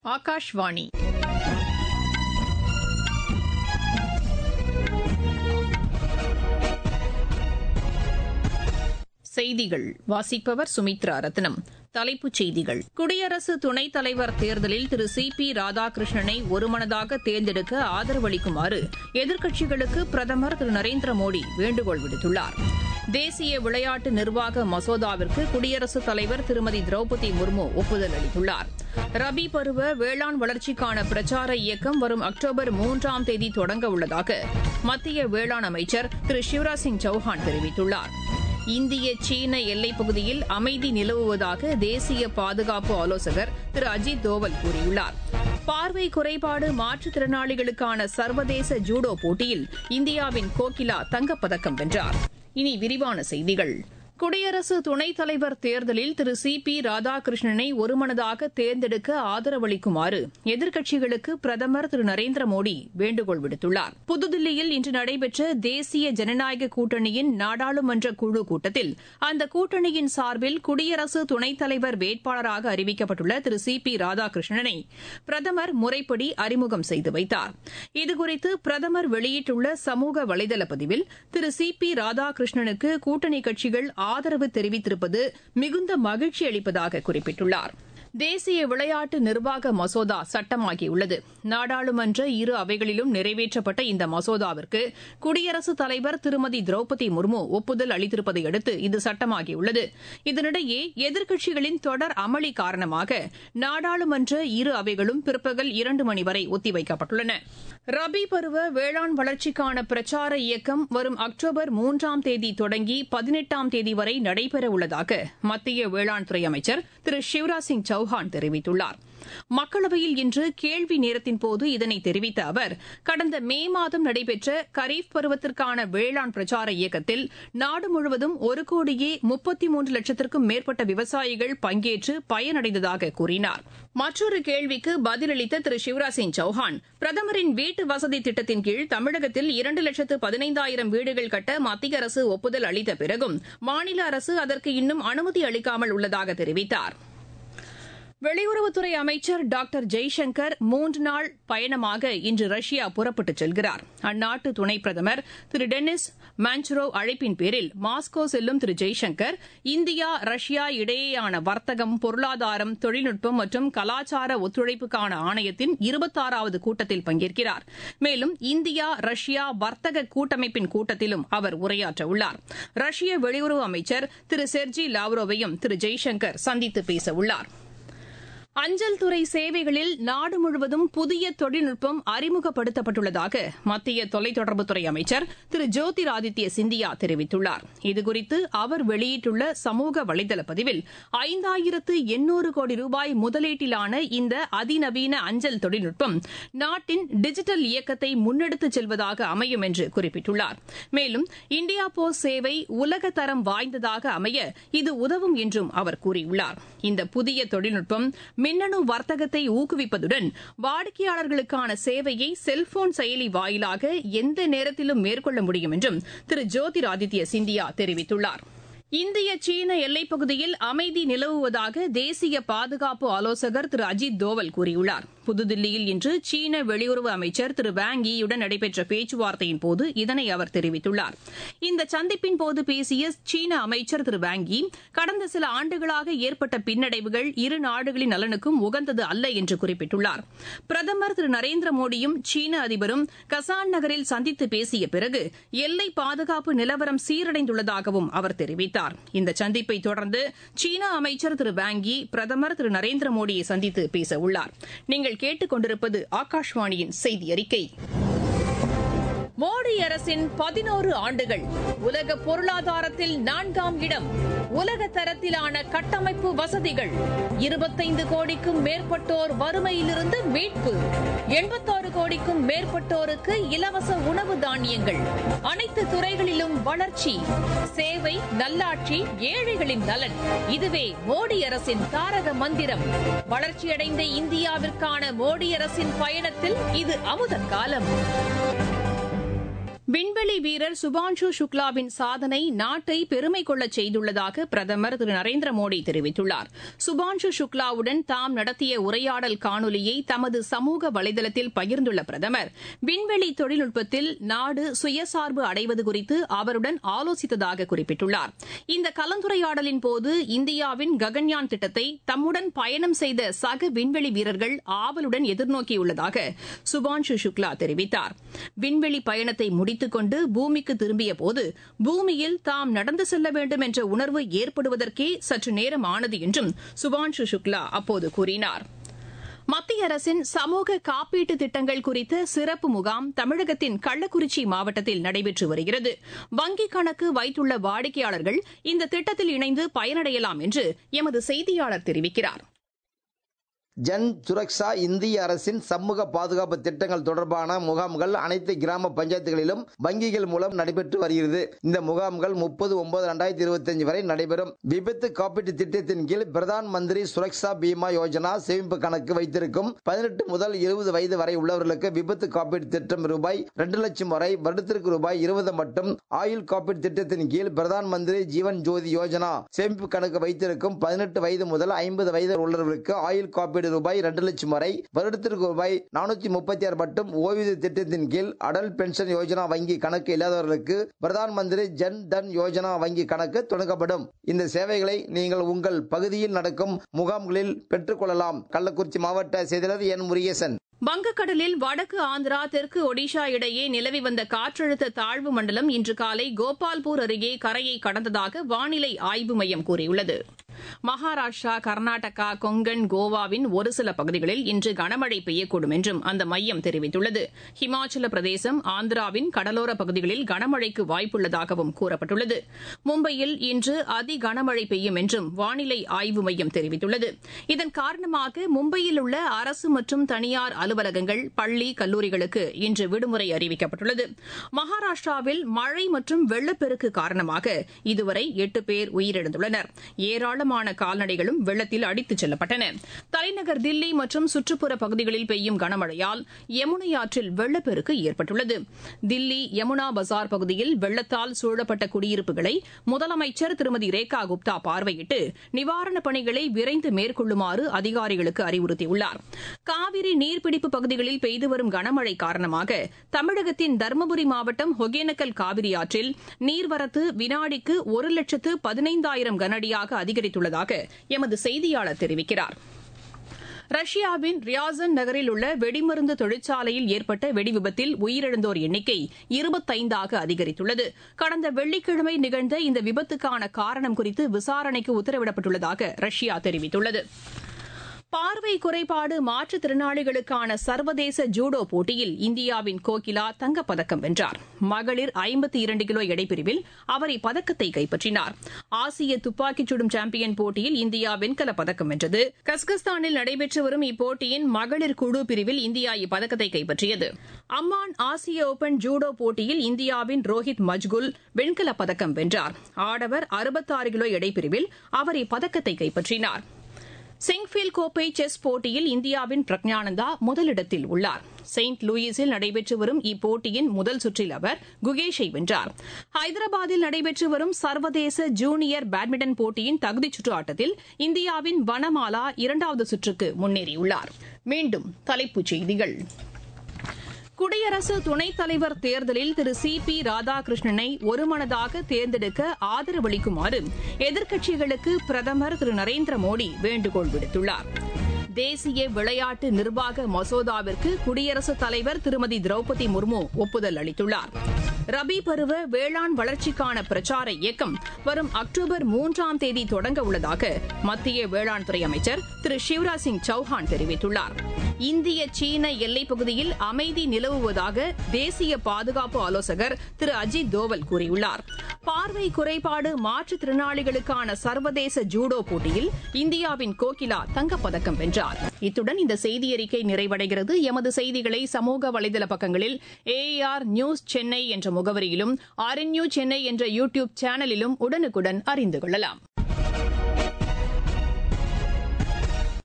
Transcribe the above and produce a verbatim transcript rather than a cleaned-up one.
ஆகாஷ்வாணி செய்திகள் வாசிப்பவர் சுமித்ரா ரத்னம். தலைப்புச் செய்திகள். குடியரசு துணைத் தலைவர் தேர்தலில் திரு சி பி ராதாகிருஷ்ணனை ஒருமனதாக தேர்ந்தெடுக்க ஆதரவு அளிக்குமாறு எதிர்க்கட்சிகளுக்கு பிரதமர் திரு நரேந்திர மோடி வேண்டுகோள் விடுத்துள்ளார். தேசிய விளையாட்டு நிர்வாக மசோதாவிற்கு குடியரசுத் தலைவர் திருமதி திரௌபதி முர்மு ஒப்புதல் அளித்துள்ளார். ரபி பருவ வேளாண் வளர்ச்சிக்கான பிரச்சார இயக்கம் வரும் அக்டோபர் மூன்றாம் தேதி தொடங்க உள்ளதாக மத்திய வேளாண் அமைச்சர் திரு சிவராஜ் சிங் சௌஹான் தெரிவித்துள்ளார். இந்திய சீன எல்லைப் பகுதியில் அமைதி நிலவுவதாக தேசிய பாதுகாப்பு ஆலோசகர் திரு அஜித் தோவல் கூறியுள்ளார். பார்வை குறைபாடு மாற்றுத்திறனாளிகளுக்கான சர்வதேச ஜூடோ போட்டியில் இந்தியாவின் கோகிலா தங்கப்பதக்கம் வென்றார். இனி விரிவான செய்திகள். குடியரசு துணைத் தலைவர் தேர்தலில் திரு சி பி ராதாகிருஷ்ணனை ஒருமனதாக தேர்ந்தெடுக்க ஆதரவு அளிக்குமாறு எதிர்க்கட்சிகளுக்கு பிரதமர் திரு நரேந்திர மோடி வேண்டுகோள் விடுத்துள்ளார். புதுதில்லியில் இன்று நடைபெற்ற தேசிய ஜனநாயக கூட்டணியின் நாடாளுமன்ற குழு கூட்டத்தில் அந்த கூட்டணியின் சார்பில் குடியரசு துணைத் தலைவர் வேட்பாளராக அறிவிக்கப்பட்டுள்ள திரு சி பி ராதாகிருஷ்ணனை பிரதமர் முறைப்படி அறிமுகம் செய்து வைத்தார். இதுகுறித்து பிரதமர் வெளியிட்டுள்ள சமூக வலைதள பதிவில் திரு சி பி ராதாகிருஷ்ணனுக்கு கூட்டணி கட்சிகள் ஆதரவு தெரிவித்திருப்பது மிகுந்த மகிழ்ச்சி அளிப்பதாக குறிப்பிட்டுள்ளார். தேசிய விளையாட்டு நிர்வாக மசோதா சட்டமாகியுள்ளது. நாடாளுமன்ற இரு அவைகளிலும் நிறைவேற்றப்பட்ட இந்த மசோதாவிற்கு குடியரசுத் தலைவர் திருமதி திரௌபதி முர்மு ஒப்புதல் அளித்திருப்பதை அடுத்து இது சட்டமாகியுள்ளது. இதனிடையே எதிர்க்கட்சிகளின் தொடர் அமளி காரணமாக நாடாளுமன்ற இரு அவைகளும் பிற்பகல் இரண்டு மணி வரை ஒத்திவைக்கப்பட்டுள்ளன. ரபி பருவ வேளாண் வளர்ச்சிக்கான பிரச்சார இயக்கம் வரும் அக்டோபர் மூன்றாம் தேதி தொடங்கி பதினெட்டாம் தேதி வரை நடைபெறவுள்ளதாக மத்திய வேளாண் துறை அமைச்சர் திரு சிவராஜ் சிங் சௌஹான் தெரிவித்துள்ளார். மக்களவையில் இன்று கேள்வி நேரத்தின்போது இதனை தெரிவித்த அவர், கடந்த மே மாதம் நடைபெற்ற கரீப் பருவத்திற்கான வேளாண் பிரச்சார இயக்கத்தில் நாடு முழுவதும் ஒரு கோடியே முப்பத்தி மூன்று லட்சத்திற்கும் மேற்பட்ட விவசாயிகள் பங்கேற்று பயனடைந்ததாக கூறினார். மற்றொரு கேள்விக்கு பதிலளித்த திரு சிவராஜ் சிங் சௌஹான், பிரதமரின் வீட்டு வசதி திட்டத்தின் கீழ் தமிழகத்தில் இரண்டு லட்சத்து பதினைந்தாயிரம் வீடுகள் கட்ட மத்திய அரசு ஒப்புதல் அளித்த பிறகும் மாநில அரசு அதற்கு இன்னும் அனுமதி அளிக்காமல் உள்ளதாக தெரிவித்தார். வெளியுறவுத்துறை அமைச்சர் டாக்டர் ஜெய்சங்கர் மூன்று நாள் பயணமாக இன்று ரஷ்யா புறப்பட்டுச் செல்கிறார். அந்நாட்டு துணை பிரதமர் திரு டெனிஸ் மான்ச்ரோவ் அழைப்பின் பேரில் மாஸ்கோ செல்லும் திரு ஜெய்சங்கர் இந்தியா ரஷ்யா இடையேயான வர்த்தகம், பொருளாதாரம், தொழில்நுட்பம் மற்றும் கலாச்சார ஒத்துழைப்புக்கான ஆணையத்தின் இருபத்தாறாவது கூட்டத்தில் பங்கேற்கிறார். மேலும் இந்தியா ரஷ்யா வர்த்தக கூட்டமைப்பின் கூட்டத்திலும் அவர் உரையாற்றவுள்ளார். ரஷ்ய வெளியுறவு அமைச்சர் திரு செர்ஜி லாவ்ரோவையும் திரு ஜெய்சங்கர் சந்தித்து பேசவுள்ளார். அஞ்சல் துறை சேவைகளில் நாடு முழுவதும் புதிய தொழில்நுட்பம் அறிமுகப்படுத்தப்பட்டுள்ளதாக மத்திய தொலைத்தொடர்புத்துறை அமைச்சர் திரு ஜோதிராதித்ய சிந்தியா தெரிவித்துள்ளார். இதுகுறித்து அவர் வெளியிட்டுள்ள சமூக வலைதள பதிவில், ஐந்தாயிரத்து எண்ணூறு கோடி ரூபாய் முதலீட்டிலான இந்த அதிநவீன அஞ்சல் தொழில்நுட்பம் நாட்டின் டிஜிட்டல் இயக்கத்தை முன்னெடுத்துச் செல்வதாக அமையும் என்று குறிப்பிட்டுள்ளார். மேலும் இந்தியா போஸ்ட் சேவை உலக தரம் வாய்ந்ததாக அமைய இது உதவும் என்றும் அவர் கூறியுள்ளார். இந்த புதிய தொழில்நுட்பம் மின்னணு வர்த்தகத்தை ஊக்குவிப்பதுடன் வாடிக்கையாளர்களுக்கான சேவையை செல்போன் செயலி வாயிலாக எந்த நேரத்திலும் மேற்கொள்ள முடியும் என்றும் திரு ஜோதிராதித்ய சிந்தியா தெரிவித்துள்ளார். இந்திய சீன எல்லைப் பகுதியில் அமைதி நிலவுவதாக தேசிய பாதுகாப்பு ஆலோசகர் திரு அஜித் தோவல் கூறியுள்ளார். புதுதில்லியில் இன்று சீன வெளியுறவு அமைச்சர் திரு வாங் யியுடன் நடைபெற்ற பேச்சுவார்த்தையின் போது இதனை அவர் தெரிவித்துள்ளார். இந்த சந்திப்பின் போது பேசிய சீன அமைச்சர் திரு வாங் யி, கடந்த சில ஆண்டுகளாக ஏற்பட்ட பின்னடைவுகள் இரு நாடுகளின் நலனுக்கும் உகந்தது அல்ல என்று குறிப்பிட்டுள்ளார். பிரதமர் திரு நரேந்திர மோடியும் சீன அதிபரும் கசான் நகரில் சந்தித்து பேசிய பிறகு எல்லை பாதுகாப்பு நிலவரம் சீரடைந்துள்ளதாகவும் அவர் தெரிவித்தார். இந்த சந்திப்பை தொடர்ந்து சீன அமைச்சர் திரு வாங் யி பிரதமர் திரு நரேந்திர மோடியை சந்தித்து பேசவுள்ளார். நீங்கள் கேட்டுக் கொண்டிருப்பது ஆகாஷ்வாணியின் செய்தி அறிக்கை. மோடி அரசின் பதினோரு ஆண்டுகள் உலக பொருளாதாரத்தில் நான்காம் இடம், உலக தரத்திலான கட்டமைப்பு வசதிகள், இருபத்தைந்து கோடிக்கும் மேற்பட்டோர் வறுமையிலிருந்து மீட்பு, எண்பத்தாறு கோடிக்கும் மேற்பட்டோருக்கு இலவச உணவு தானியங்கள், அனைத்து துறைகளிலும் வளர்ச்சி, சேவை, நல்லாட்சி, ஏழைகளின் நலன். இதுவே மோடி அரசின் தாரக மந்திரம். வளர்ச்சியடைந்த இந்தியாவிற்கான மோடி அரசின் பயணத்தில் இது அமுத காலம். விண்வெளி வீரர் சுபான்ஷு சுக்லாவின் சாதனை நாட்டை பெருமை கொள்ளச் செய்துள்ளதாக பிரதமர் திரு நரேந்திர மோடி தெரிவித்துள்ளார். சுபான்ஷு சுக்லாவுடன் தாம் நடத்திய உரையாடல் காணொலியை தமது சமூக வலைதளத்தில் பகிர்ந்துள்ள பிரதமர், விண்வெளி தொழில்நுட்பத்தில் நாடு சுயசார்பு அடைவது குறித்து அவருடன் ஆலோசித்ததாக குறிப்பிட்டுள்ளார். இந்த கலந்துரையாடலின் போது இந்தியாவின் ககன்யான் திட்டத்தை தம்முடன் பயணம் செய்த சக விண்வெளி வீரர்கள் ஆவலுடன் எதிர்நோக்கியுள்ளதாக சுபான்ஷு சுக்லா தெரிவித்தார். விண்வெளி பயணத்தை முடித்து கொண்டு பூமிக்கு திரும்பிய போது பூமியில் தாம் நடந்து செல்ல வேண்டும் என்ற உணர்வு ஏற்படுவதற்கே சற்று நேரம் ஆனது என்றும் சுபான்ஷு சுக்லா அப்போது கூறினார். மத்திய அரசின் சமூக காப்பீட்டு திட்டங்கள் குறித்த சிறப்பு முகாம் தமிழகத்தின் கள்ளக்குறிச்சி மாவட்டத்தில் நடைபெற்று வருகிறது. வங்கிக் கணக்கு வைத்துள்ள வாடிக்கையாளர்கள் இந்த திட்டத்தில் இணைந்து பயனடையலாம் என்று எமது செய்தியாளர் தெரிவிக்கிறார். ஜன் சுரக்ஷா இந்திய அரசின் சமூக பாதுகாப்பு திட்டங்கள் தொடர்பான முகாம்கள் அனைத்து கிராம பஞ்சாயத்துகளிலும் வங்கிகள் மூலம் நடைபெற்று வருகிறது. இந்த முகாம்கள் முப்பது ஒன்பது இரண்டாயிரத்தி இருபத்தி அஞ்சு வரை நடைபெறும். விபத்து காப்பீட்டு திட்டத்தின் கீழ் பிரதான் மந்திரி சுரக்ஷா பீமா யோஜனா சேமிப்பு கணக்கு வைத்திருக்கும் பதினெட்டு முதல் இருபது வயது வரை உள்ளவர்களுக்கு விபத்து காப்பீட்டு திட்டம் ரூபாய் இரண்டு லட்சம் வரை, வருடத்திற்கு ரூபாய் இருபது மட்டும். ஆயுள் காப்பீட்டு திட்டத்தின் கீழ் பிரதான் மந்திரி ஜீவன் ஜோதி யோஜனா சேமிப்பு கணக்கு வைத்திருக்கும் பதினெட்டு வயது முதல் ஐம்பது வயது உள்ளவர்களுக்கு ஆயுள் காப்பீடு ரூபாய் இரண்டு லட்சம் வரை, வருடத்திற்கு ரூபாய் நானூற்றி முப்பத்தி ஆறு மட்டும். ஓய்வூதிய திட்டத்தின் கீழ் அடல் பென்ஷன் யோஜனா வங்கி கணக்கு இல்லாதவர்களுக்கு பிரதான் மந்திரி ஜன் தன் யோஜனா வங்கி கணக்கு தொடங்கப்படும். இந்த சேவைகளை நீங்கள் உங்கள் பகுதியில் நடக்கும் முகாம்களில் பெற்றுக் கொள்ளலாம். கள்ளக்குறிச்சி மாவட்ட செய்தியாளர் என் முருகேசன். வங்கக்கடலில் வடக்கு ஆந்திரா தெற்கு ஒடிஷா இடையே நிலவி வந்த காற்றழுத்த தாழ்வு மண்டலம் இன்று காலை கோபால்பூர் அருகே கரையை கடந்ததாக வானிலை ஆய்வு மையம் கூறியுள்ளது. மகாராஷ்டிரா, கர்நாடகா, கொங்கன், கோவாவின் ஒரு சில பகுதிகளில் இன்று கனமழை பெய்யக்கூடும் என்றும் அந்த மையம் தெரிவித்துள்ளது. ஹிமாச்சல பிரதேசம், ஆந்திராவின் கடலோர பகுதிகளில் கனமழைக்கு வாய்ப்புள்ளதாகவும் கூறப்பட்டுள்ளது. மும்பையில் இன்று அதி கனமழை பெய்யும் என்றும் வானிலை ஆய்வு மையம் தெரிவித்துள்ளது. இதன் காரணமாக மும்பையில் உள்ள அரசு மற்றும் தனியார் அலுவலகங்கள், பள்ளி, கல்லூரிகளுக்கு இன்று விடுமுறை அறிவிக்கப்பட்டுள்ளது. மகாராஷ்டிராவில் மழை மற்றும் வெள்ளப்பெருக்கு காரணமாக இதுவரை எட்டு பேர் உயிரிழந்துள்ளனர். ஏராளமான கால்நடைகளும் வெள்ளத்தில் அடித்துச் செல்லப்பட்டன. தலைநகர் தில்லி மற்றும் சுற்றுப்புற பகுதிகளில் பெய்யும் கனமழையால் யமுனை ஆற்றில் வெள்ளப்பெருக்கு ஏற்பட்டுள்ளது. தில்லி யமுனா பசார் பகுதியில் வெள்ளத்தால் சூழப்பட்ட குடியிருப்புகளை முதலமைச்சர் திருமதி ரேகா குப்தா பார்வையிட்டு நிவாரணப் பணிகளை விரைந்து மேற்கொள்ளுமாறு அதிகாரிகளுக்கு அறிவுறுத்தியுள்ளார். காவிரி நீர்பிடிப்பு பகுதிகளில் பெய்து வரும் கனமழை காரணமாக தமிழகத்தின் தருமபுரி மாவட்டம் ஒகேனக்கல் காவிரி ஆற்றில் நீர்வரத்து வினாடிக்கு ஒரு லட்சத்து பதினைந்தாயிரம் கனஅடியாக அதிகரித்துள்ளதாக எமது செய்தியாளர் தெரிவிக்கிறார். ரஷ்யாவின் ரியாசன் நகரில் உள்ள வெடிமருந்து தொழிற்சாலையில் ஏற்பட்ட வெடிவிபத்தில் உயிரிழந்தோர் எண்ணிக்கை இருபத்தைந்தாக அதிகரித்துள்ளது. கடந்த வெள்ளிக்கிழமை நிகழ்ந்த இந்த விபத்துக்கான காரணம் குறித்து விசாரணைக்கு உத்தரவிடப்பட்டுள்ளதாக ரஷ்யா தெரிவித்துள்ளது. பார்வை குறைபாடு மாற்றுத்திறனாளிகளுக்கான சர்வதேச ஜூடோ போட்டியில் இந்தியாவின் கோகிலா தங்கப்பதக்கம் வென்றார். மகளிர் ஐம்பத்தி இரண்டு கிலோ எடைப்பிரிவில் அவர் இப்பதக்கத்தை கைப்பற்றினார். ஆசிய துப்பாக்கிச் சுடும் சாம்பியன் போட்டியில் இந்தியா வெண்கலப் பதக்கம் வென்றது. கஸ்கஸ்தானில் நடைபெற்று வரும் இப்போட்டியின் மகளிர் குழு பிரிவில் இந்தியா இப்பதக்கத்தை கைப்பற்றியது. அம்மான் ஆசிய ஓபன் ஜூடோ போட்டியில் இந்தியாவின் ரோஹித் மஜ்குல் வெண்கலப் பதக்கம் வென்றார். ஆடவர் அறுபத்தாறு கிலோ எடைப்பிரிவில் அவர் இப்பதக்கத்தை கைப்பற்றினார். சிங்ஃபீல்ட் கோப்பை செஸ் போட்டியில் இந்தியாவின் பிரக்ஞானந்தா முதலிடத்தில் உள்ளார். செயின்ட் லூயிஸில் நடைபெற்று வரும் இப்போட்டியின் முதல் சுற்றில் அவர் குகேஷை வென்றார். ஹைதராபாத்தில் நடைபெற்று வரும் சர்வதேச ஜூனியர் பேட்மிண்டன் போட்டியின் தகுதிச் சுற்று ஆட்டத்தில் இந்தியாவின் வனமாலா இரண்டாவது சுற்றுக்கு முன்னேறியுள்ளார். மீண்டும் தலைப்புச் செய்திகள். குடியரசு துணைத் தலைவர் தேர்தலில் திரு சி பி ராதாகிருஷ்ணனை ஒருமனதாக தேர்ந்தெடுக்க ஆதரவளிக்குமாறு எதிர்க்கட்சிகளுக்கு பிரதமர் திரு நரேந்திர மோடி வேண்டுகோள் விடுத்துள்ளார். தேசிய விளையாட்டு நிர்வாக மசோதாவிற்கு குடியரசுத் தலைவர் திருமதி திரௌபதி முர்மு ஒப்புதல் அளித்துள்ளார். ரபி பருவ வேளாண் வளர்ச்சிக்கான பிரச்சார இயக்கம் வரும் அக்டோபர் மூன்றாம் தேதி தொடங்க உள்ளதாக மத்திய வேளாண் துறை அமைச்சர் திரு சிவராஜ் சிங் சௌஹான் தெரிவித்துள்ளார். இந்திய சீன எல்லைப் பகுதியில் அமைதி நிலவுவதாக தேசிய பாதுகாப்பு ஆலோசகர் திரு அஜித் தோவல் கூறியுள்ளார். பார்வை குறைபாடு மாற்றுத்திறனாளிகளுக்கான சர்வதேச ஜூடோ போட்டியில் இந்தியாவின் கோகிலா தங்கப்பதக்கம் வென்றார். இத்துடன் இந்த செய்தியறிக்கை நிறைவடைகிறது. எமது செய்திகளை சமூக வலைதள பக்கங்களில் ஏஆர் நியூஸ் சென்னை என்ற முகவரியிலும் ஆர்என்யூ சென்னை என்ற யூ டியூப் சேனலிலும் உடனுக்குடன் அறிந்து கொள்ளலாம்.